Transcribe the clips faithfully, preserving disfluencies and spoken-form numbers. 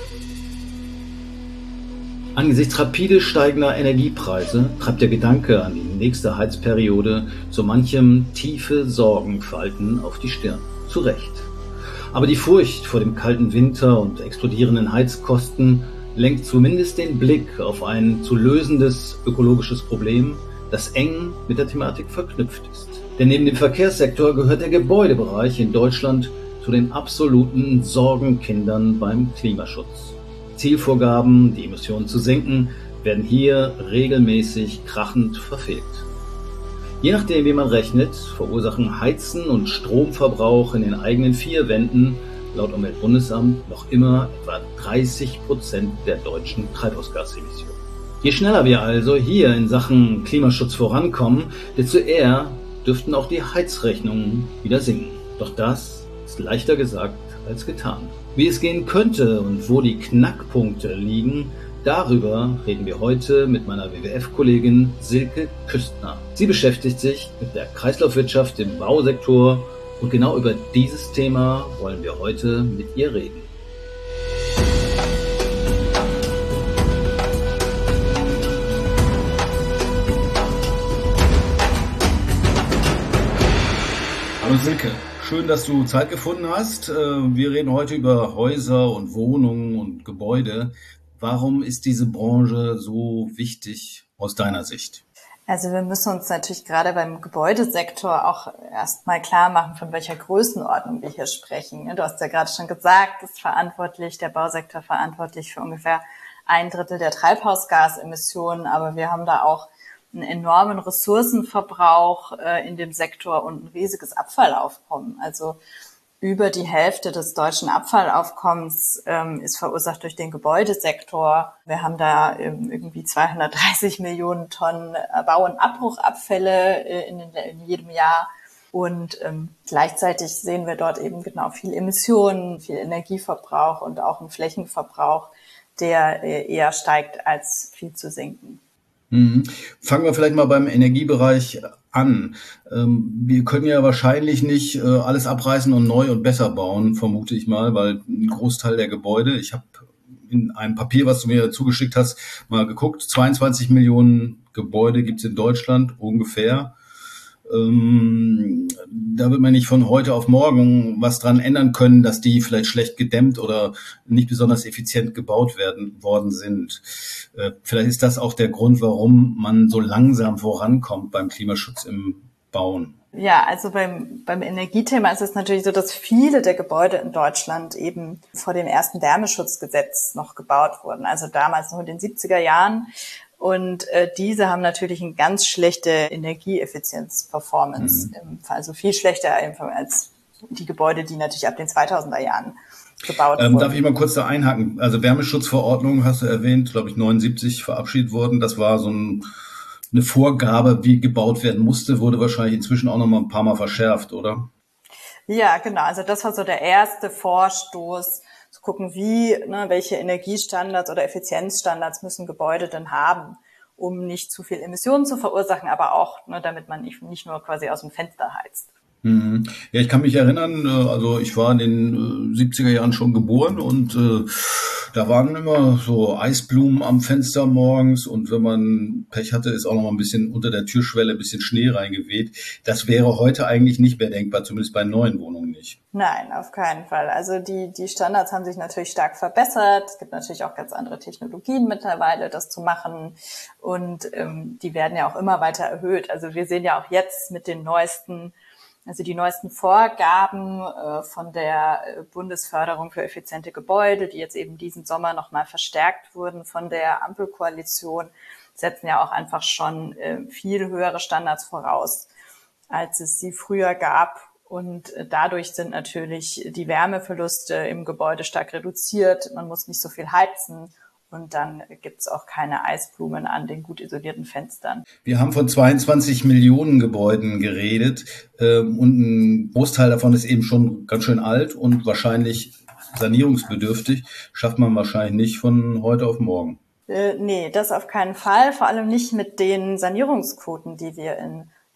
Angesichts rapide steigender Energiepreise treibt der Gedanke an die nächste Heizperiode so manchem tiefe Sorgenfalten auf die Stirn. Zu Recht. Aber die Furcht vor dem kalten Winter und explodierenden Heizkosten lenkt zumindest den Blick auf ein zu lösendes ökologisches Problem, das eng mit der Thematik verknüpft ist. Denn neben dem Verkehrssektor gehört der Gebäudebereich in Deutschland zu den absoluten Sorgenkindern beim Klimaschutz. Zielvorgaben, die Emissionen zu senken, werden hier regelmäßig krachend verfehlt. Je nachdem, wie man rechnet, verursachen Heizen und Stromverbrauch in den eigenen vier Wänden laut Umweltbundesamt noch immer etwa dreißig Prozent der deutschen Treibhausgasemissionen. Je schneller wir also hier in Sachen Klimaschutz vorankommen, desto eher dürften auch die Heizrechnungen wieder sinken. Doch das ist leichter gesagt als getan. Wie es gehen könnte und wo die Knackpunkte liegen, darüber reden wir heute mit meiner W W F-Kollegin Silke Küstner. Sie beschäftigt sich mit der Kreislaufwirtschaft im Bausektor und genau über dieses Thema wollen wir heute mit ihr reden. Hallo Silke. Schön, dass du Zeit gefunden hast. Wir reden heute über Häuser und Wohnungen und Gebäude. Warum ist diese Branche so wichtig aus deiner Sicht? Also wir müssen uns natürlich gerade beim Gebäudesektor auch erstmal klar machen, von welcher Größenordnung wir hier sprechen. Du hast ja gerade schon gesagt, ist verantwortlich, der Bausektor verantwortlich für ungefähr ein Drittel der Treibhausgasemissionen, aber wir haben da auch einen enormen Ressourcenverbrauch äh, in dem Sektor und ein riesiges Abfallaufkommen. Also über die Hälfte des deutschen Abfallaufkommens ähm, ist verursacht durch den Gebäudesektor. Wir haben da ähm, irgendwie zweihundertdreißig Millionen Tonnen Bau- und Abbruchabfälle äh, in, in jedem Jahr. Und ähm, gleichzeitig sehen wir dort eben genau viel Emissionen, viel Energieverbrauch und auch einen Flächenverbrauch, der äh, eher steigt, als viel zu sinken. Mhm. Fangen wir vielleicht mal beim Energiebereich an. Ähm, wir können ja wahrscheinlich nicht äh, alles abreißen und neu und besser bauen, vermute ich mal, weil ein Großteil der Gebäude, ich habe in einem Papier, was du mir zugeschickt hast, mal geguckt, zweiundzwanzig Millionen Gebäude gibt es in Deutschland ungefähr. Ähm, da wird man nicht von heute auf morgen was dran ändern können, dass die vielleicht schlecht gedämmt oder nicht besonders effizient gebaut werden worden sind. Äh, vielleicht ist das auch der Grund, warum man so langsam vorankommt beim Klimaschutz im Bauen. Ja, also beim, beim Energiethema ist es natürlich so, dass viele der Gebäude in Deutschland eben vor dem ersten Wärmeschutzgesetz noch gebaut wurden, also damals noch in den siebziger Jahren. Und äh, diese haben natürlich eine ganz schlechte Energieeffizienz-Performance, mhm. also viel schlechter als die Gebäude, die natürlich ab den zweitausender Jahren gebaut ähm, wurden. Darf ich mal kurz da einhaken? Also Wärmeschutzverordnung hast du erwähnt, glaube ich neunundsiebzig verabschiedet worden. Das war so ein, eine Vorgabe, wie gebaut werden musste, wurde wahrscheinlich inzwischen auch noch mal ein paar Mal verschärft, oder? Ja, genau. Also das war so der erste Vorstoß, zu gucken, wie, ne, welche Energiestandards oder Effizienzstandards müssen Gebäude denn haben, um nicht zu viel Emissionen zu verursachen, aber auch, ne, damit man nicht, nicht nur quasi aus dem Fenster heizt. Mhm. Ja, ich kann mich erinnern, also ich war in den siebziger Jahren schon geboren und äh, da waren immer so Eisblumen am Fenster morgens und wenn man Pech hatte, ist auch noch mal ein bisschen unter der Türschwelle ein bisschen Schnee reingeweht. Das wäre heute eigentlich nicht mehr denkbar, zumindest bei neuen Wohnungen nicht. Nein, auf keinen Fall. Also die die Standards haben sich natürlich stark verbessert. Es gibt natürlich auch ganz andere Technologien mittlerweile, das zu machen und ähm, die werden ja auch immer weiter erhöht. Also wir sehen ja auch jetzt mit den neuesten Also die neuesten Vorgaben äh, von der Bundesförderung für effiziente Gebäude, die jetzt eben diesen Sommer nochmal verstärkt wurden von der Ampelkoalition, setzen ja auch einfach schon äh, viel höhere Standards voraus, als es sie früher gab. Und äh, dadurch sind natürlich die Wärmeverluste im Gebäude stark reduziert. Man muss nicht so viel heizen. Und dann gibt's auch keine Eisblumen an den gut isolierten Fenstern. Wir haben von zweiundzwanzig Millionen Gebäuden geredet ähm, und ein Großteil davon ist eben schon ganz schön alt und wahrscheinlich sanierungsbedürftig. Schafft man wahrscheinlich nicht von heute auf morgen. Äh, nee, das auf keinen Fall. Vor allem nicht mit den Sanierungsquoten, die wir in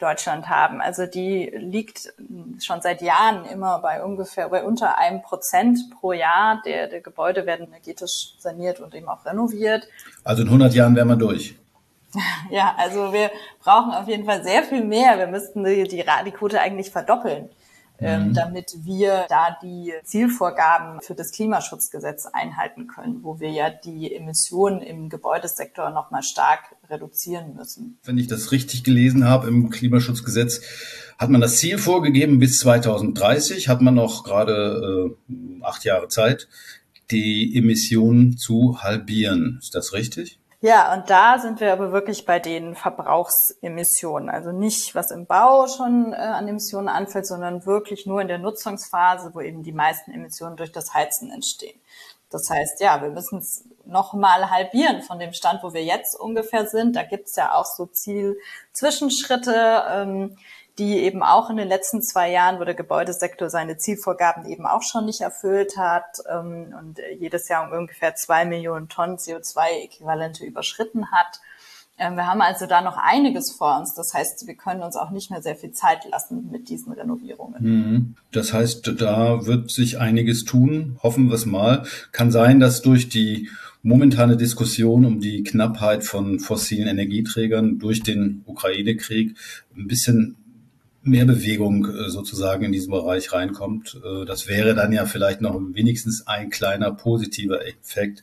Deutschland haben. Also die liegt schon seit Jahren immer bei ungefähr bei unter einem Prozent pro Jahr. Der, der Gebäude werden energetisch saniert und eben auch renoviert. Also in hundert Jahren wären wir durch. Ja, also wir brauchen auf jeden Fall sehr viel mehr. Wir müssten die, die, die Quote eigentlich verdoppeln, mhm. ähm, damit wir da die Zielvorgaben für das Klimaschutzgesetz einhalten können, wo wir ja die Emissionen im Gebäudesektor nochmal stark reduzieren müssen. Wenn ich das richtig gelesen habe, im Klimaschutzgesetz hat man das Ziel vorgegeben, bis zweitausenddreißig hat man noch gerade äh, acht Jahre Zeit, die Emissionen zu halbieren. Ist das richtig? Ja, und da sind wir aber wirklich bei den Verbrauchsemissionen. Also nicht, was im Bau schon äh, an Emissionen anfällt, sondern wirklich nur in der Nutzungsphase, wo eben die meisten Emissionen durch das Heizen entstehen. Das heißt, ja, wir müssen es noch mal halbieren von dem Stand, wo wir jetzt ungefähr sind. Da gibt es ja auch so Zielzwischenschritte, ähm, die eben auch in den letzten zwei Jahren, wo der Gebäudesektor seine Zielvorgaben eben auch schon nicht erfüllt hat ähm, und jedes Jahr um ungefähr zwei Millionen Tonnen C O zwei Äquivalente überschritten hat. Ähm, wir haben also da noch einiges vor uns. Das heißt, wir können uns auch nicht mehr sehr viel Zeit lassen mit diesen Renovierungen. Das heißt, da wird sich einiges tun. Hoffen wir es mal. Kann sein, dass durch die momentane Diskussion um die Knappheit von fossilen Energieträgern durch den Ukraine-Krieg ein bisschen mehr Bewegung sozusagen in diesem Bereich reinkommt. Das wäre dann ja vielleicht noch wenigstens ein kleiner positiver Effekt,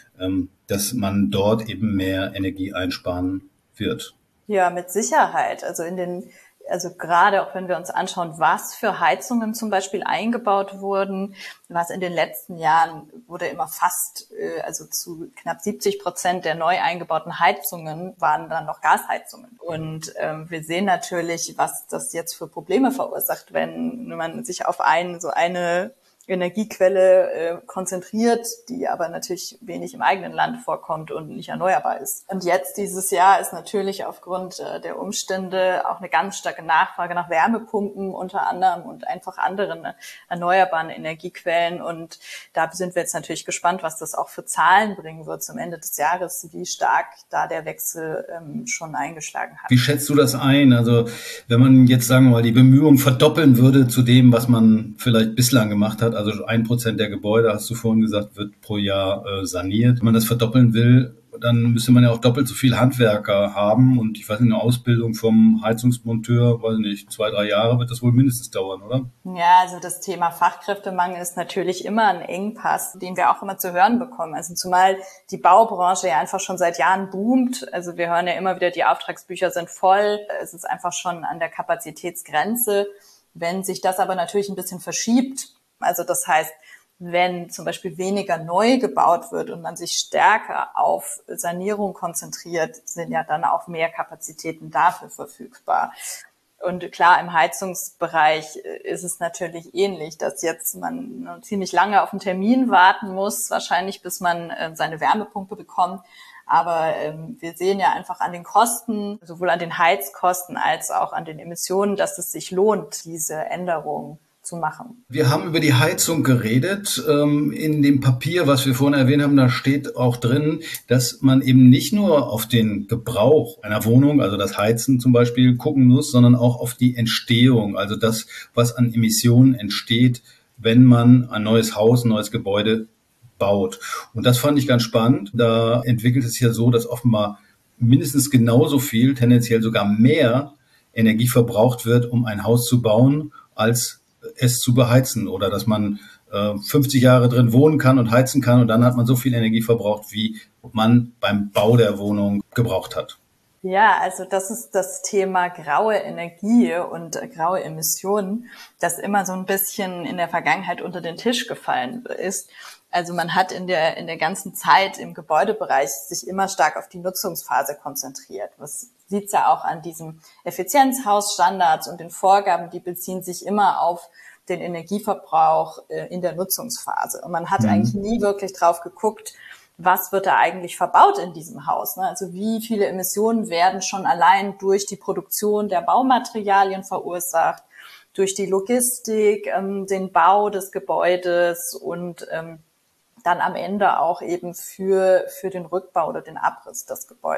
dass man dort eben mehr Energie einsparen wird. Ja, mit Sicherheit. Also in den, also gerade auch wenn wir uns anschauen, was für Heizungen zum Beispiel eingebaut wurden, was in den letzten Jahren wurde immer fast, also zu knapp siebzig Prozent der neu eingebauten Heizungen waren dann noch Gasheizungen. Und ähm, wir sehen natürlich, was das jetzt für Probleme verursacht, wenn man sich auf einen, so eine Energiequelle äh, konzentriert, die aber natürlich wenig im eigenen Land vorkommt und nicht erneuerbar ist. Und jetzt dieses Jahr ist natürlich aufgrund äh, der Umstände auch eine ganz starke Nachfrage nach Wärmepumpen unter anderem und einfach anderen äh, erneuerbaren Energiequellen. Und da sind wir jetzt natürlich gespannt, was das auch für Zahlen bringen wird zum Ende des Jahres, wie stark da der Wechsel ähm, schon eingeschlagen hat. Wie schätzt du das ein? Also wenn man jetzt, sagen wir mal, die Bemühungen verdoppeln würde zu dem, was man vielleicht bislang gemacht hat, also ein Prozent der Gebäude, hast du vorhin gesagt, wird pro Jahr äh, saniert. Wenn man das verdoppeln will, dann müsste man ja auch doppelt so viel Handwerker haben. Und ich weiß nicht, eine Ausbildung vom Heizungsmonteur, weiß nicht, zwei, drei Jahre wird das wohl mindestens dauern, oder? Ja, also das Thema Fachkräftemangel ist natürlich immer ein Engpass, den wir auch immer zu hören bekommen. Also zumal die Baubranche ja einfach schon seit Jahren boomt. Also wir hören ja immer wieder, die Auftragsbücher sind voll. Es ist einfach schon an der Kapazitätsgrenze. Wenn sich das aber natürlich ein bisschen verschiebt, also das heißt, wenn zum Beispiel weniger neu gebaut wird und man sich stärker auf Sanierung konzentriert, sind ja dann auch mehr Kapazitäten dafür verfügbar. Und klar, im Heizungsbereich ist es natürlich ähnlich, dass jetzt man ziemlich lange auf einen Termin warten muss, wahrscheinlich bis man seine Wärmepumpe bekommt. Aber ähm, wir sehen ja einfach an den Kosten, sowohl an den Heizkosten als auch an den Emissionen, dass es sich lohnt, diese Änderung zu machen. Wir haben über die Heizung geredet. In dem Papier, was wir vorhin erwähnt haben, da steht auch drin, dass man eben nicht nur auf den Gebrauch einer Wohnung, also das Heizen zum Beispiel, gucken muss, sondern auch auf die Entstehung, also das, was an Emissionen entsteht, wenn man ein neues Haus, ein neues Gebäude baut. Und das fand ich ganz spannend. Da entwickelt es sich ja so, dass offenbar mindestens genauso viel, tendenziell sogar mehr Energie verbraucht wird, um ein Haus zu bauen, als es zu beheizen, oder dass man äh, fünfzig Jahre drin wohnen kann und heizen kann und dann hat man so viel Energie verbraucht, wie man beim Bau der Wohnung gebraucht hat. Ja, also das ist das Thema graue Energie und äh, graue Emissionen, das immer so ein bisschen in der Vergangenheit unter den Tisch gefallen ist. Also man hat in der in der ganzen Zeit im Gebäudebereich sich immer stark auf die Nutzungsphase konzentriert. Was sieht's ja auch an diesen Effizienzhausstandards und den Vorgaben, die beziehen sich immer auf den Energieverbrauch äh, in der Nutzungsphase. Und man hat mhm. eigentlich nie wirklich drauf geguckt, was wird da eigentlich verbaut in diesem Haus, ne? Also wie viele Emissionen werden schon allein durch die Produktion der Baumaterialien verursacht, durch die Logistik, ähm, den Bau des Gebäudes und ähm, dann am Ende auch eben für für den Rückbau oder den Abriss des Gebäudes.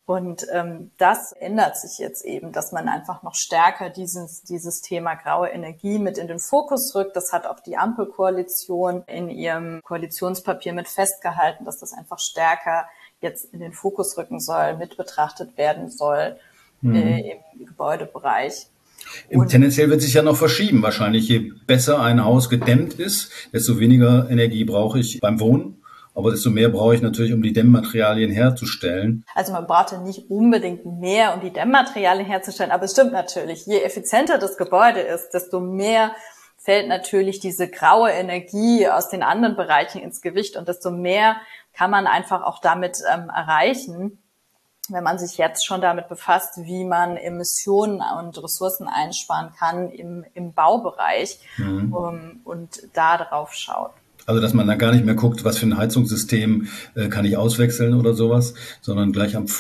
Und ähm, das ändert sich jetzt eben, dass man einfach noch stärker dieses, dieses Thema graue Energie mit in den Fokus rückt. Das hat auch die Ampelkoalition in ihrem Koalitionspapier mit festgehalten, dass das einfach stärker jetzt in den Fokus rücken soll, mit betrachtet werden soll mhm. äh, im Gebäudebereich. Und tendenziell wird sich ja noch verschieben wahrscheinlich. Je besser ein Haus gedämmt ist, desto weniger Energie brauche ich beim Wohnen. Aber desto mehr brauche ich natürlich, um die Dämmmaterialien herzustellen. Also man braucht ja nicht unbedingt mehr, um die Dämmmaterialien herzustellen. Aber es stimmt natürlich, je effizienter das Gebäude ist, desto mehr fällt natürlich diese graue Energie aus den anderen Bereichen ins Gewicht. Und desto mehr kann man einfach auch damit ähm, erreichen, wenn man sich jetzt schon damit befasst, wie man Emissionen und Ressourcen einsparen kann im, im Baubereich mhm. um, und da drauf schaut. Also, dass man da gar nicht mehr guckt, was für ein Heizungssystem äh, kann ich auswechseln oder sowas, sondern gleich am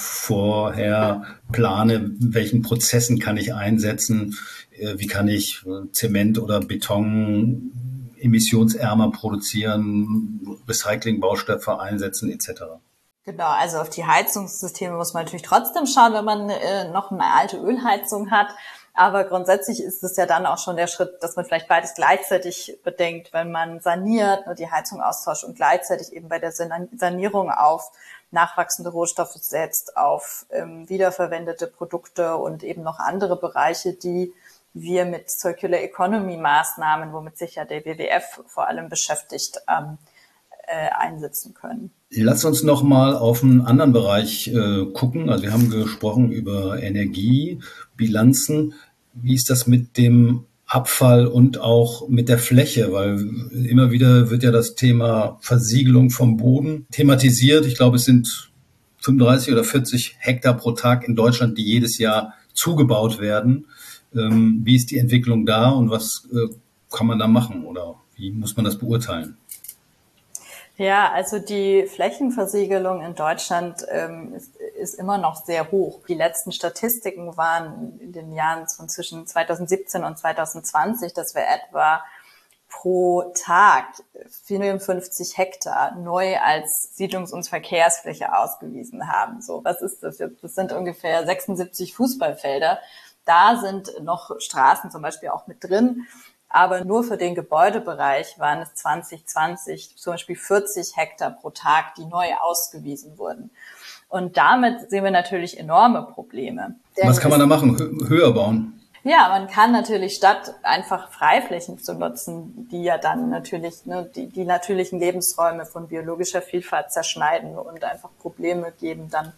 vorher plane, welchen Prozessen kann ich einsetzen, äh, wie kann ich äh, Zement oder Beton emissionsärmer produzieren, Recyclingbaustoffe einsetzen et cetera. Genau, also auf die Heizungssysteme muss man natürlich trotzdem schauen, wenn man äh, noch eine alte Ölheizung hat. Aber grundsätzlich ist es ja dann auch schon der Schritt, dass man vielleicht beides gleichzeitig bedenkt, wenn man saniert, nur die Heizung austauscht und gleichzeitig eben bei der Sanierung auf nachwachsende Rohstoffe setzt, auf ähm, wiederverwendete Produkte und eben noch andere Bereiche, die wir mit Circular Economy Maßnahmen, womit sich ja der W W F vor allem beschäftigt, ähm, äh, einsetzen können. Lass uns noch mal auf einen anderen Bereich äh, gucken. Also wir haben gesprochen über Energiebilanzen. Wie ist das mit dem Abfall und auch mit der Fläche? Weil immer wieder wird ja das Thema Versiegelung vom Boden thematisiert. Ich glaube, es sind fünfunddreißig oder vierzig Hektar pro Tag in Deutschland, die jedes Jahr zugebaut werden. Ähm, wie ist die Entwicklung da und was äh, kann man da machen oder wie muss man das beurteilen? Ja, also die Flächenversiegelung in Deutschland ähm, ist, ist immer noch sehr hoch. Die letzten Statistiken waren in den Jahren von zwischen zweitausendsiebzehn und zweitausendzwanzig, dass wir etwa pro Tag vierundfünfzig Hektar neu als Siedlungs- und Verkehrsfläche ausgewiesen haben. So, was ist das jetzt? Das sind ungefähr sechsundsiebzig Fußballfelder. Da sind noch Straßen zum Beispiel auch mit drin. Aber nur für den Gebäudebereich waren es zwanzig zwanzig zum Beispiel vierzig Hektar pro Tag, die neu ausgewiesen wurden. Und damit sehen wir natürlich enorme Probleme. Was kann man da machen? Hö- höher bauen? Ja, man kann natürlich statt einfach Freiflächen zu nutzen, die ja dann natürlich ne, die, die natürlichen Lebensräume von biologischer Vielfalt zerschneiden und einfach Probleme geben, dann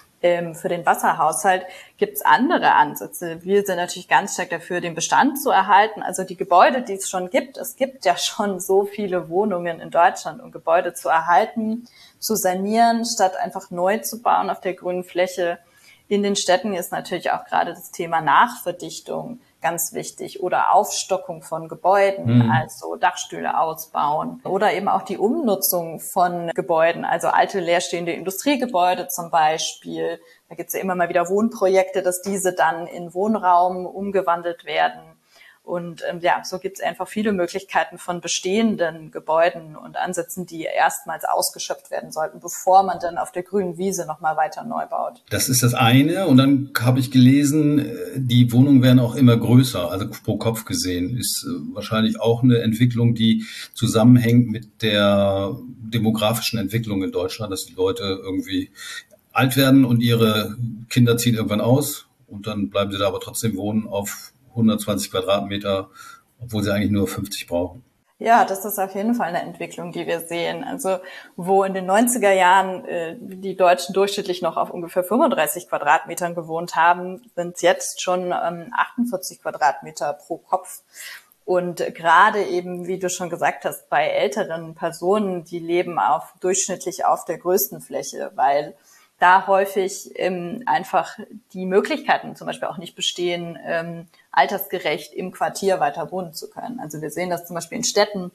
für den Wasserhaushalt gibt's andere Ansätze. Wir sind natürlich ganz stark dafür, den Bestand zu erhalten. Also die Gebäude, die es schon gibt, es gibt ja schon so viele Wohnungen in Deutschland, um Gebäude zu erhalten, zu sanieren, statt einfach neu zu bauen auf der grünen Fläche. In den Städten ist natürlich auch gerade das Thema Nachverdichtung ganz wichtig oder Aufstockung von Gebäuden, mhm. also Dachstühle ausbauen oder eben auch die Umnutzung von Gebäuden, also alte leerstehende Industriegebäude zum Beispiel. Da gibt es ja immer mal wieder Wohnprojekte, dass diese dann in Wohnraum umgewandelt werden. Und ähm, ja, so gibt es einfach viele Möglichkeiten von bestehenden Gebäuden und Ansätzen, die erstmals ausgeschöpft werden sollten, bevor man dann auf der grünen Wiese nochmal weiter neu baut. Das ist das eine. Und dann habe ich gelesen, die Wohnungen werden auch immer größer, also pro Kopf gesehen. Ist wahrscheinlich auch eine Entwicklung, die zusammenhängt mit der demografischen Entwicklung in Deutschland, dass die Leute irgendwie alt werden und ihre Kinder ziehen irgendwann aus und dann bleiben sie da aber trotzdem wohnen auf hundertzwanzig Quadratmeter, obwohl sie eigentlich nur fünfzig brauchen. Ja, das ist auf jeden Fall eine Entwicklung, die wir sehen. Also wo in den neunziger Jahren äh, die Deutschen durchschnittlich noch auf ungefähr fünfunddreißig Quadratmetern gewohnt haben, sind es jetzt schon ähm, achtundvierzig Quadratmeter pro Kopf. Und gerade eben, wie du schon gesagt hast, bei älteren Personen, die leben auf durchschnittlich auf der größten Fläche, weil da häufig ähm, einfach die Möglichkeiten zum Beispiel auch nicht bestehen, ähm, altersgerecht im Quartier weiter wohnen zu können. Also wir sehen das zum Beispiel in Städten,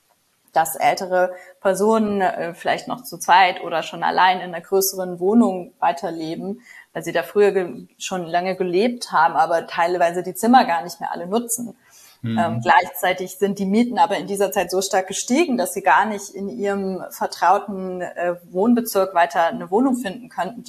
dass ältere Personen äh, vielleicht noch zu zweit oder schon allein in einer größeren Wohnung weiterleben, weil sie da früher ge- schon lange gelebt haben, aber teilweise die Zimmer gar nicht mehr alle nutzen. Mhm. Ähm, gleichzeitig sind die Mieten aber in dieser Zeit so stark gestiegen, dass sie gar nicht in ihrem vertrauten äh, Wohnbezirk weiter eine Wohnung finden könnten, die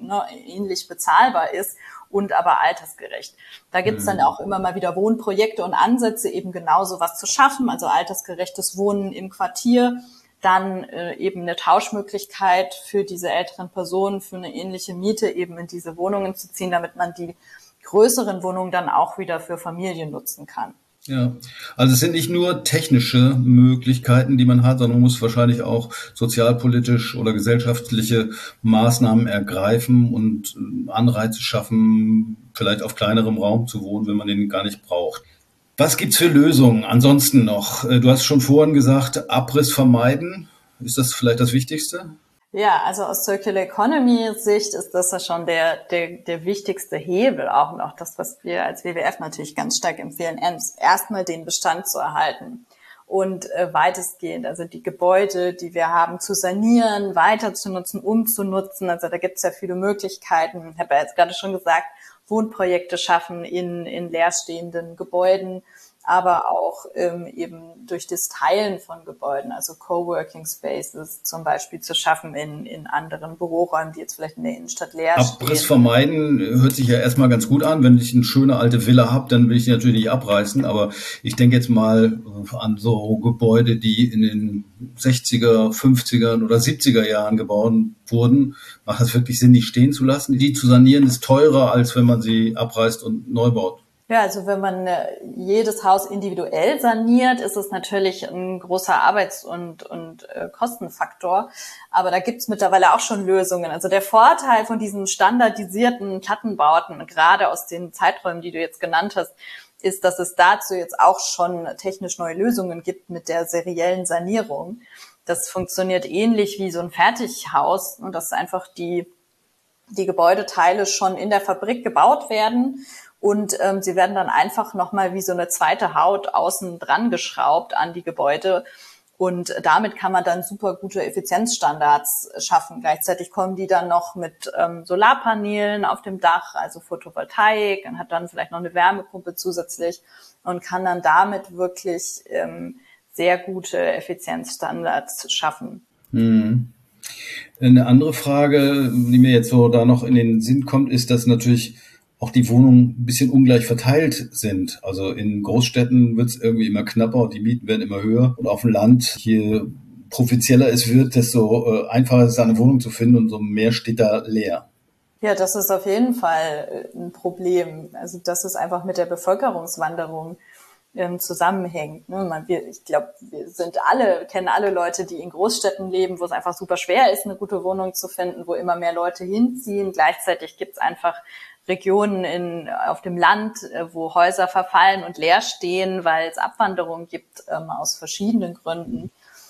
ne, ähnlich bezahlbar ist und aber altersgerecht. Da gibt's dann auch immer mal wieder Wohnprojekte und Ansätze, eben genau sowas zu schaffen, also altersgerechtes Wohnen im Quartier, dann äh, eben eine Tauschmöglichkeit für diese älteren Personen, für eine ähnliche Miete eben in diese Wohnungen zu ziehen, damit man die größeren Wohnungen dann auch wieder für Familien nutzen kann. Ja, also es sind nicht nur technische Möglichkeiten, die man hat, sondern man muss wahrscheinlich auch sozialpolitisch oder gesellschaftliche Maßnahmen ergreifen und Anreize schaffen, vielleicht auf kleinerem Raum zu wohnen, wenn man den gar nicht braucht. Was gibt's für Lösungen ansonsten noch? Du hast schon vorhin gesagt, Abriss vermeiden. Ist das vielleicht das Wichtigste? Ja, also aus Circular Economy Sicht ist das ja schon der, der, der wichtigste Hebel auch und auch das, was wir als W W F natürlich ganz stark empfehlen, erstmal den Bestand zu erhalten und äh, weitestgehend, also die Gebäude, die wir haben, zu sanieren, weiter zu nutzen, umzunutzen. Also da gibt es ja viele Möglichkeiten. Ich habe ja jetzt gerade schon gesagt, Wohnprojekte schaffen in, in leerstehenden Gebäuden, aber auch ähm, eben durch das Teilen von Gebäuden, also Coworking Spaces zum Beispiel zu schaffen in, in anderen Büroräumen, die jetzt vielleicht in der Innenstadt leer stehen. Abriss vermeiden hört sich ja erstmal ganz gut an. Wenn ich eine schöne alte Villa habe, dann will ich die natürlich nicht abreißen, aber ich denke jetzt mal an so Gebäude, die in den sechziger, fünfzigern oder siebziger Jahren gebaut wurden. Macht das wirklich Sinn, die stehen zu lassen? Die zu sanieren ist teurer, als wenn man sie abreißt und neu baut. Ja, also wenn man äh, jedes Haus individuell saniert, ist es natürlich ein großer Arbeits- und, und äh, Kostenfaktor. Aber da gibt's mittlerweile auch schon Lösungen. Also der Vorteil von diesen standardisierten Plattenbauten, gerade aus den Zeiträumen, die du jetzt genannt hast, ist, dass es dazu jetzt auch schon technisch neue Lösungen gibt mit der seriellen Sanierung. Das funktioniert ähnlich wie so ein Fertighaus und dass einfach die, die Gebäudeteile schon in der Fabrik gebaut werden. Und ähm, sie werden dann einfach nochmal wie so eine zweite Haut außen dran geschraubt an die Gebäude. Und damit kann man dann super gute Effizienzstandards schaffen. Gleichzeitig kommen die dann noch mit ähm, Solarpanelen auf dem Dach, also Photovoltaik, und hat dann vielleicht noch eine Wärmepumpe zusätzlich und kann dann damit wirklich ähm, sehr gute Effizienzstandards schaffen. Hm. Eine andere Frage, die mir jetzt so da noch in den Sinn kommt, ist, dass natürlich auch die Wohnungen ein bisschen ungleich verteilt sind. Also in Großstädten wird es irgendwie immer knapper und die Mieten werden immer höher. Und auf dem Land, je provinzieller es wird, desto äh, einfacher ist es, eine Wohnung zu finden und so mehr steht da leer. Ja, das ist auf jeden Fall ein Problem. Also dass es einfach mit der Bevölkerungswanderung ähm, zusammenhängt. Ne? Man, wir, ich glaube, wir sind alle, kennen alle Leute, die in Großstädten leben, wo es einfach super schwer ist, eine gute Wohnung zu finden, wo immer mehr Leute hinziehen. Gleichzeitig gibt es einfach Regionen in, auf dem Land, wo Häuser verfallen und leer stehen, weil es Abwanderung gibt ähm, aus verschiedenen Gründen.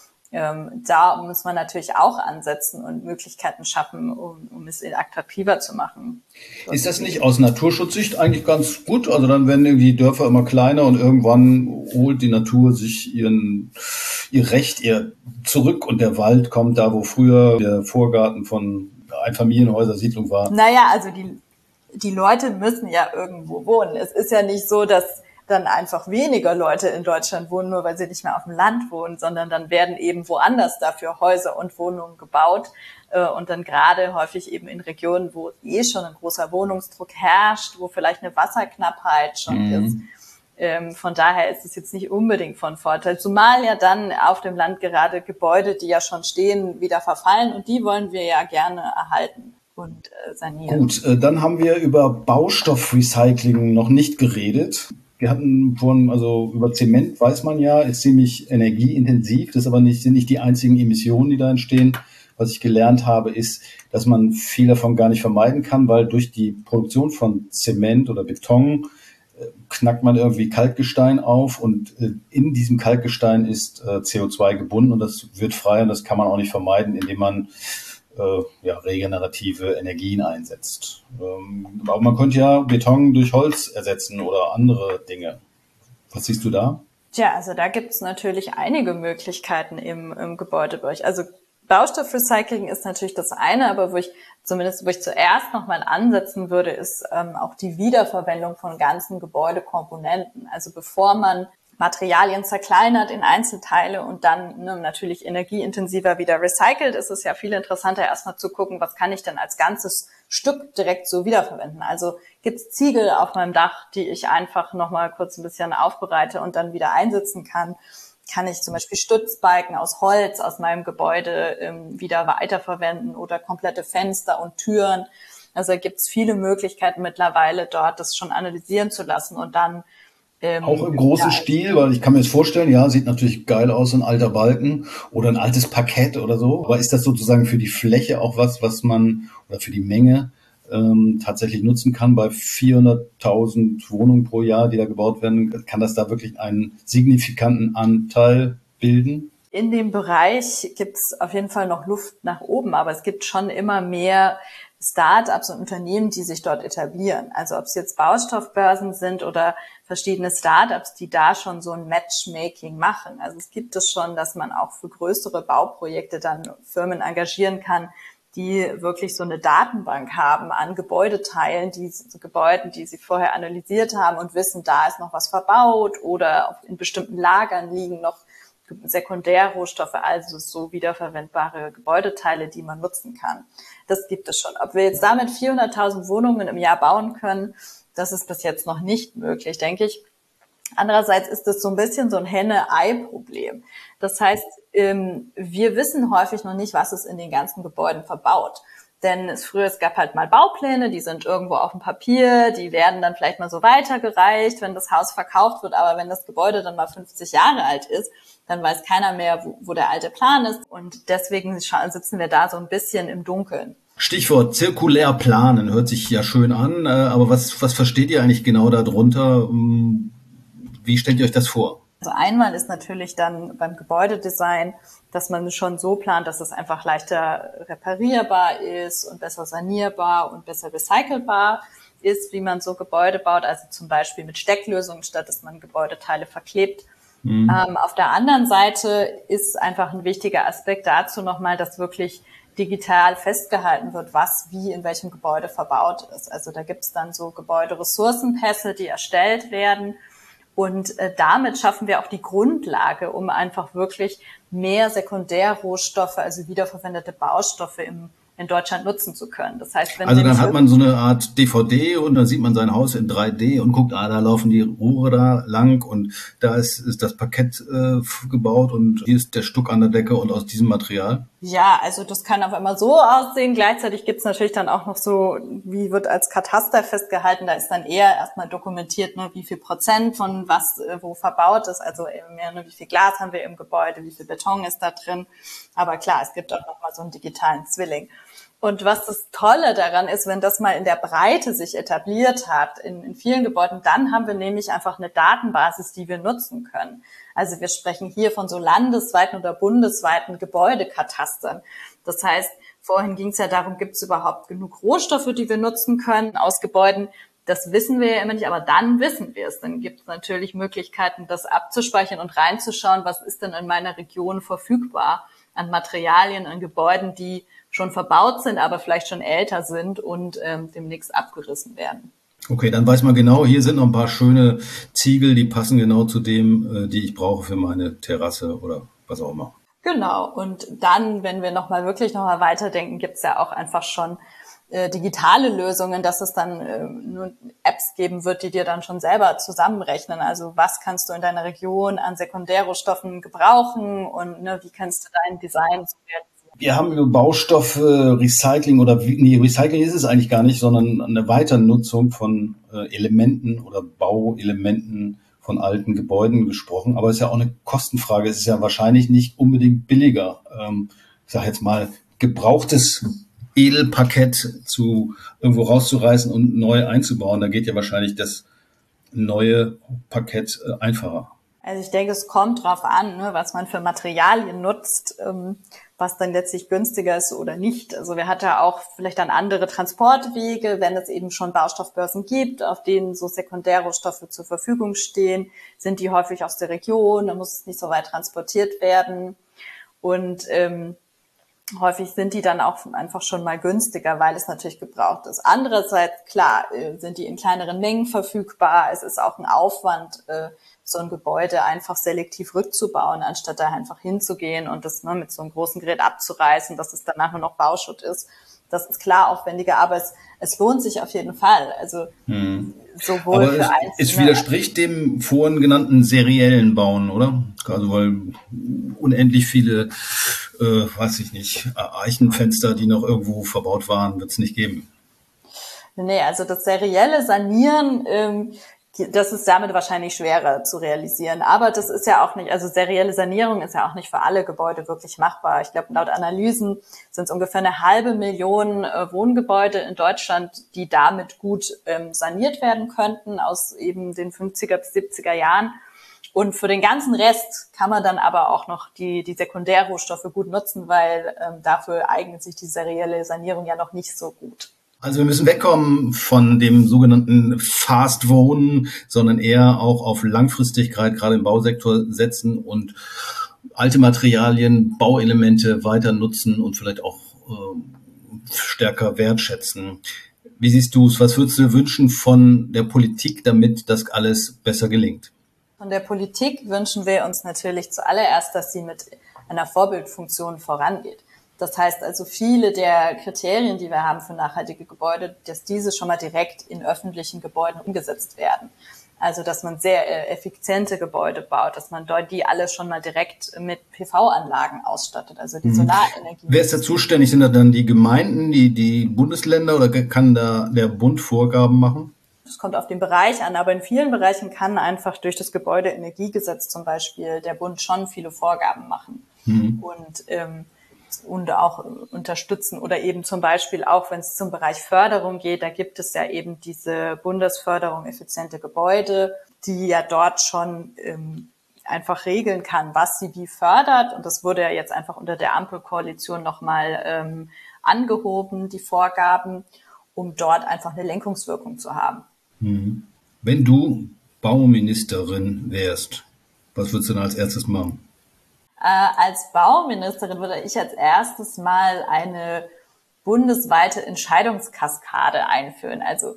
Ähm, da muss man natürlich auch ansetzen und Möglichkeiten schaffen, um, um es attraktiver zu machen. Ist das nicht aus Naturschutzsicht eigentlich ganz gut? Also dann werden irgendwie die Dörfer immer kleiner und irgendwann holt die Natur sich ihren, ihr Recht ihr zurück und der Wald kommt da, wo früher der Vorgarten von Einfamilienhäuser-Siedlung war. Naja, also die Die Leute müssen ja irgendwo wohnen. Es ist ja nicht so, dass dann einfach weniger Leute in Deutschland wohnen, nur weil sie nicht mehr auf dem Land wohnen, sondern dann werden eben woanders dafür Häuser und Wohnungen gebaut. Und dann gerade häufig eben in Regionen, wo eh schon ein großer Wohnungsdruck herrscht, wo vielleicht eine Wasserknappheit schon mhm. ist. Ähm, von daher ist es jetzt nicht unbedingt von Vorteil. Zumal ja dann auf dem Land gerade Gebäude, die ja schon stehen, wieder verfallen. Und die wollen wir ja gerne erhalten und äh, sanieren. Gut, äh, dann haben wir über Baustoffrecycling noch nicht geredet. Wir hatten vorhin, also über Zement weiß man ja, ist ziemlich energieintensiv. Das ist aber nicht, sind nicht die einzigen Emissionen, die da entstehen. Was ich gelernt habe, ist, dass man viel davon gar nicht vermeiden kann, weil durch die Produktion von Zement oder Beton äh, knackt man irgendwie Kalkgestein auf und äh, in diesem Kalkgestein ist äh, C O zwei gebunden und das wird frei und das kann man auch nicht vermeiden, indem man Äh, ja, regenerative Energien einsetzt. Ähm, aber man könnte ja Beton durch Holz ersetzen oder andere Dinge. Was siehst du da? Tja, also da gibt es natürlich einige Möglichkeiten im, im Gebäudebereich. Also Baustoffrecycling ist natürlich das eine, aber wo ich zumindest, wo ich zuerst nochmal ansetzen würde, ist ähm, auch die Wiederverwendung von ganzen Gebäudekomponenten. Also bevor man Materialien zerkleinert in Einzelteile und dann ne, natürlich energieintensiver wieder recycelt, ist es ja viel interessanter, erstmal zu gucken, was kann ich denn als ganzes Stück direkt so wiederverwenden. Also gibt's Ziegel auf meinem Dach, die ich einfach nochmal kurz ein bisschen aufbereite und dann wieder einsetzen kann. Kann ich zum Beispiel Stützbalken aus Holz aus meinem Gebäude ähm, wieder weiterverwenden oder komplette Fenster und Türen. Also da gibt's viele Möglichkeiten mittlerweile dort, das schon analysieren zu lassen und dann ähm, auch im großen ja, Stil, weil ich kann mir jetzt vorstellen, ja, sieht natürlich geil aus, ein alter Balken oder ein altes Parkett oder so. Aber ist das sozusagen für die Fläche auch was, was man oder für die Menge ähm, tatsächlich nutzen kann bei vierhunderttausend Wohnungen pro Jahr, die da gebaut werden? Kann das da wirklich einen signifikanten Anteil bilden? In dem Bereich gibt's auf jeden Fall noch Luft nach oben, aber es gibt schon immer mehr Start-ups und Unternehmen, die sich dort etablieren. Also ob es jetzt Baustoffbörsen sind oder verschiedene Start-ups, die da schon so ein Matchmaking machen. Also es gibt es schon, dass man auch für größere Bauprojekte dann Firmen engagieren kann, die wirklich so eine Datenbank haben an Gebäudeteilen, die so Gebäuden, die sie vorher analysiert haben und wissen, da ist noch was verbaut oder in bestimmten Lagern liegen noch Sekundärrohstoffe, also so wiederverwendbare Gebäudeteile, die man nutzen kann. Das gibt es schon. Ob wir jetzt damit vierhunderttausend Wohnungen im Jahr bauen können, das ist bis jetzt noch nicht möglich, denke ich. Andererseits ist es so ein bisschen so ein Henne-Ei-Problem. Das heißt, wir wissen häufig noch nicht, was ist in den ganzen Gebäuden verbaut. Denn es früher, es gab halt mal Baupläne, die sind irgendwo auf dem Papier, die werden dann vielleicht mal so weitergereicht, wenn das Haus verkauft wird. Aber wenn das Gebäude dann mal fünfzig Jahre alt ist, dann weiß keiner mehr, wo, wo der alte Plan ist. Und deswegen sitzen wir da so ein bisschen im Dunkeln. Stichwort zirkulär planen, hört sich ja schön an. Aber was, was versteht ihr eigentlich genau darunter? Wie stellt ihr euch das vor? Also einmal ist natürlich dann beim Gebäudedesign, dass man schon so plant, dass es einfach leichter reparierbar ist und besser sanierbar und besser recycelbar ist, wie man so Gebäude baut. Also zum Beispiel mit Stecklösungen, statt dass man Gebäudeteile verklebt. Mhm. Ähm, auf der anderen Seite ist einfach ein wichtiger Aspekt dazu nochmal, dass wirklich digital festgehalten wird, was wie in welchem Gebäude verbaut ist. Also da gibt es dann so Gebäuderessourcenpässe, die erstellt werden. Und äh, damit schaffen wir auch die Grundlage, um einfach wirklich mehr Sekundärrohstoffe, also wiederverwendete Baustoffe im, in Deutschland nutzen zu können. Das heißt, wenn also dann hat man so eine Art D V D und dann sieht man sein Haus in drei D und guckt, ah, da laufen die Rohre da lang und da ist, ist das Parkett äh, gebaut und hier ist der Stuck an der Decke und aus diesem Material. Ja, also das kann auf einmal so aussehen. Gleichzeitig gibt's natürlich dann auch noch so, wie wird als Kataster festgehalten, da ist dann eher erstmal dokumentiert, ne, wie viel Prozent von was äh, wo verbaut ist, also eben mehr, ne, wie viel Glas haben wir im Gebäude, wie viel Beton ist da drin. Aber klar, es gibt auch noch mal so einen digitalen Zwilling. Und was das Tolle daran ist, wenn das mal in der Breite sich etabliert hat, in, in vielen Gebäuden, dann haben wir nämlich einfach eine Datenbasis, die wir nutzen können. Also wir sprechen hier von so landesweiten oder bundesweiten Gebäudekatastern. Das heißt, vorhin ging es ja darum, gibt es überhaupt genug Rohstoffe, die wir nutzen können aus Gebäuden? Das wissen wir ja immer nicht, aber dann wissen wir es. Dann gibt es natürlich Möglichkeiten, das abzuspeichern und reinzuschauen, was ist denn in meiner Region verfügbar an Materialien, an Gebäuden, die schon verbaut sind, aber vielleicht schon älter sind und ähm, demnächst abgerissen werden. Okay, dann weiß man genau, hier sind noch ein paar schöne Ziegel, die passen genau zu dem, äh, die ich brauche für meine Terrasse oder was auch immer. Genau, und dann, wenn wir nochmal wirklich nochmal weiterdenken, gibt's ja auch einfach schon äh, digitale Lösungen, dass es dann äh, nur Apps geben wird, die dir dann schon selber zusammenrechnen. Also was kannst du in deiner Region an Sekundärrohstoffen gebrauchen und ne, wie kannst du dein Design so realisieren? Wir haben über Baustoffe, Recycling oder, nee, Recycling ist es eigentlich gar nicht, sondern eine Weiternutzung von äh, Elementen oder Bauelementen von alten Gebäuden gesprochen. Aber es ist ja auch eine Kostenfrage. Es ist ja wahrscheinlich nicht unbedingt billiger, ähm, ich sage jetzt mal, gebrauchtes Edelparkett zu irgendwo rauszureißen und neu einzubauen. Da geht ja wahrscheinlich das neue Parkett äh, einfacher. Also ich denke, es kommt drauf an, ne, was man für Materialien nutzt, ähm, was dann letztlich günstiger ist oder nicht. Also wir hatten ja auch vielleicht dann andere Transportwege, wenn es eben schon Baustoffbörsen gibt, auf denen so Sekundärrohstoffe zur Verfügung stehen, sind die häufig aus der Region, da muss es nicht so weit transportiert werden. Und ähm, häufig sind die dann auch einfach schon mal günstiger, weil es natürlich gebraucht ist. Andererseits, klar, äh, sind die in kleineren Mengen verfügbar. Es ist auch ein Aufwand, äh, so ein Gebäude einfach selektiv rückzubauen, anstatt da einfach hinzugehen und das ne, mit so einem großen Gerät abzureißen, dass es danach nur noch Bauschutt ist. Das ist klar aufwendiger, aber es, es lohnt sich auf jeden Fall. Also hm. sowohl aber für es, Einzelne. Es widerspricht dem vorhin genannten seriellen Bauen, oder? Also weil unendlich viele, äh, weiß ich nicht, Eichenfenster, die noch irgendwo verbaut waren, wird es nicht geben. Nee, also das serielle Sanieren, ähm, das ist damit wahrscheinlich schwerer zu realisieren. Aber das ist ja auch nicht, also serielle Sanierung ist ja auch nicht für alle Gebäude wirklich machbar. Ich glaube, laut Analysen sind es ungefähr eine halbe Million äh, Wohngebäude in Deutschland, die damit gut ähm, saniert werden könnten aus eben den fünfziger bis siebziger Jahren. Und für den ganzen Rest kann man dann aber auch noch die, die Sekundärrohstoffe gut nutzen, weil ähm, dafür eignet sich die serielle Sanierung ja noch nicht so gut. Also wir müssen wegkommen von dem sogenannten Fast Wohnen, sondern eher auch auf Langfristigkeit, gerade im Bausektor setzen und alte Materialien, Bauelemente weiter nutzen und vielleicht auch äh, stärker wertschätzen. Wie siehst du es? Was würdest du dir wünschen von der Politik, damit das alles besser gelingt? Von der Politik wünschen wir uns natürlich zuallererst, dass sie mit einer Vorbildfunktion vorangeht. Das heißt also, viele der Kriterien, die wir haben für nachhaltige Gebäude, dass diese schon mal direkt in öffentlichen Gebäuden umgesetzt werden. Also, dass man sehr effiziente Gebäude baut, dass man dort die alle schon mal direkt mit P V-Anlagen ausstattet, also die Solarenergie. Wer ist da zuständig? Sind da dann die Gemeinden, die, die Bundesländer oder kann da der Bund Vorgaben machen? Das kommt auf den Bereich an, aber in vielen Bereichen kann einfach durch das Gebäudeenergiegesetz zum Beispiel der Bund schon viele Vorgaben machen. Mhm. Und, ähm, und auch unterstützen oder eben zum Beispiel auch, wenn es zum Bereich Förderung geht, da gibt es ja eben diese Bundesförderung effiziente Gebäude, die ja dort schon ähm, einfach regeln kann, was sie wie fördert. Und das wurde ja jetzt einfach unter der Ampelkoalition nochmal ähm, angehoben, die Vorgaben, um dort einfach eine Lenkungswirkung zu haben. Mhm. Wenn du Bauministerin wärst, was würdest du dann als erstes machen? Als Bauministerin würde ich als erstes mal eine bundesweite Entscheidungskaskade einführen. Also,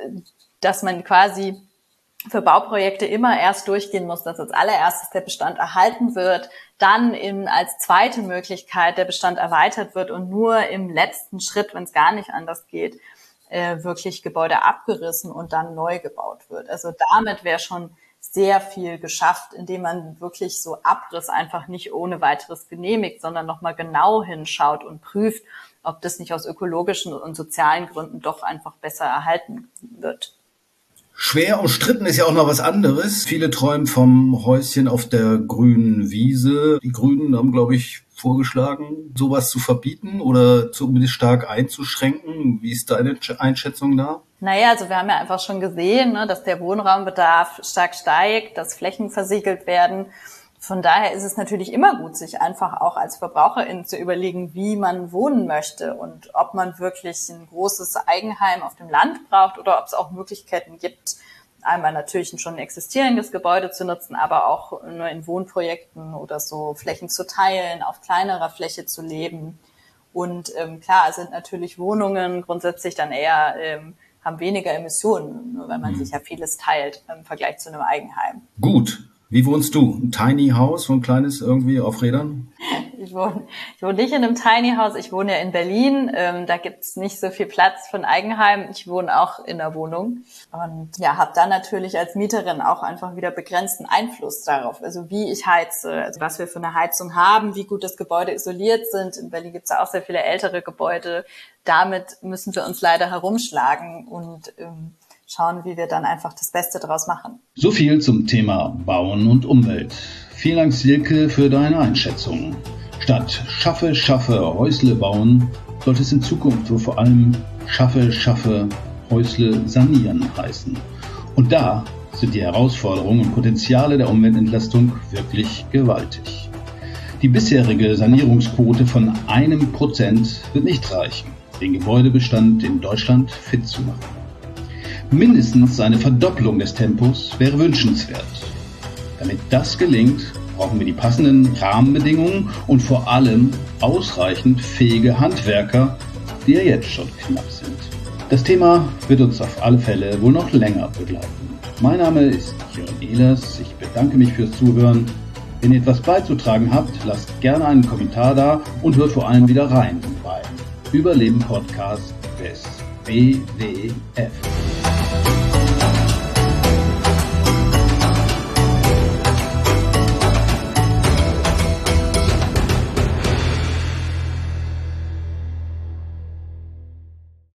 dass man quasi für Bauprojekte immer erst durchgehen muss, dass als allererstes der Bestand erhalten wird, dann in, als zweite Möglichkeit der Bestand erweitert wird und nur im letzten Schritt, wenn es gar nicht anders geht, äh, wirklich Gebäude abgerissen und dann neu gebaut wird. Also damit wäre schon sehr viel geschafft, indem man wirklich so Abriss einfach nicht ohne weiteres genehmigt, sondern nochmal genau hinschaut und prüft, ob das nicht aus ökologischen und sozialen Gründen doch einfach besser erhalten wird. Schwer umstritten ist ja auch noch was anderes. Viele träumen vom Häuschen auf der grünen Wiese. Die Grünen haben, glaube ich, vorgeschlagen, sowas zu verbieten oder zumindest stark einzuschränken. Wie ist deine Einschätzung da? Naja, also wir haben ja einfach schon gesehen, ne, dass der Wohnraumbedarf stark steigt, dass Flächen versiegelt werden. Von daher ist es natürlich immer gut, sich einfach auch als Verbraucherin zu überlegen, wie man wohnen möchte und ob man wirklich ein großes Eigenheim auf dem Land braucht oder ob es auch Möglichkeiten gibt, einmal natürlich ein schon existierendes Gebäude zu nutzen, aber auch nur in Wohnprojekten oder so Flächen zu teilen, auf kleinerer Fläche zu leben. Und ähm, klar sind natürlich Wohnungen grundsätzlich dann eher, ähm, haben weniger Emissionen, nur wenn man mhm. sich ja vieles teilt im Vergleich zu einem Eigenheim. Gut. Wie wohnst du? Ein Tiny House, so ein kleines irgendwie auf Rädern? Ich wohne, ich wohne nicht in einem Tiny House, ich wohne ja in Berlin. Ähm, da gibt's nicht so viel Platz für ein Eigenheim. Ich wohne auch in der Wohnung und ja, habe dann natürlich als Mieterin auch einfach wieder begrenzten Einfluss darauf, also wie ich heize, also was wir für eine Heizung haben, wie gut das Gebäude isoliert sind. In Berlin gibt's ja auch sehr viele ältere Gebäude. Damit müssen wir uns leider herumschlagen und ähm, schauen, wie wir dann einfach das Beste daraus machen. So viel zum Thema Bauen und Umwelt. Vielen Dank, Silke, für deine Einschätzung. Statt Schaffe, Schaffe, Häusle bauen, sollte es in Zukunft wohl vor allem Schaffe, Schaffe, Häusle sanieren heißen. Und da sind die Herausforderungen und Potenziale der Umweltentlastung wirklich gewaltig. Die bisherige Sanierungsquote von einem Prozent wird nicht reichen, den Gebäudebestand in Deutschland fit zu machen. Mindestens eine Verdopplung des Tempos wäre wünschenswert. Damit das gelingt, brauchen wir die passenden Rahmenbedingungen und vor allem ausreichend fähige Handwerker, die ja jetzt schon knapp sind. Das Thema wird uns auf alle Fälle wohl noch länger begleiten. Mein Name ist Jörn Ehlers. Ich bedanke mich fürs Zuhören. Wenn ihr etwas beizutragen habt, lasst gerne einen Kommentar da und hört vor allem wieder rein bei Überleben Podcast des B W F.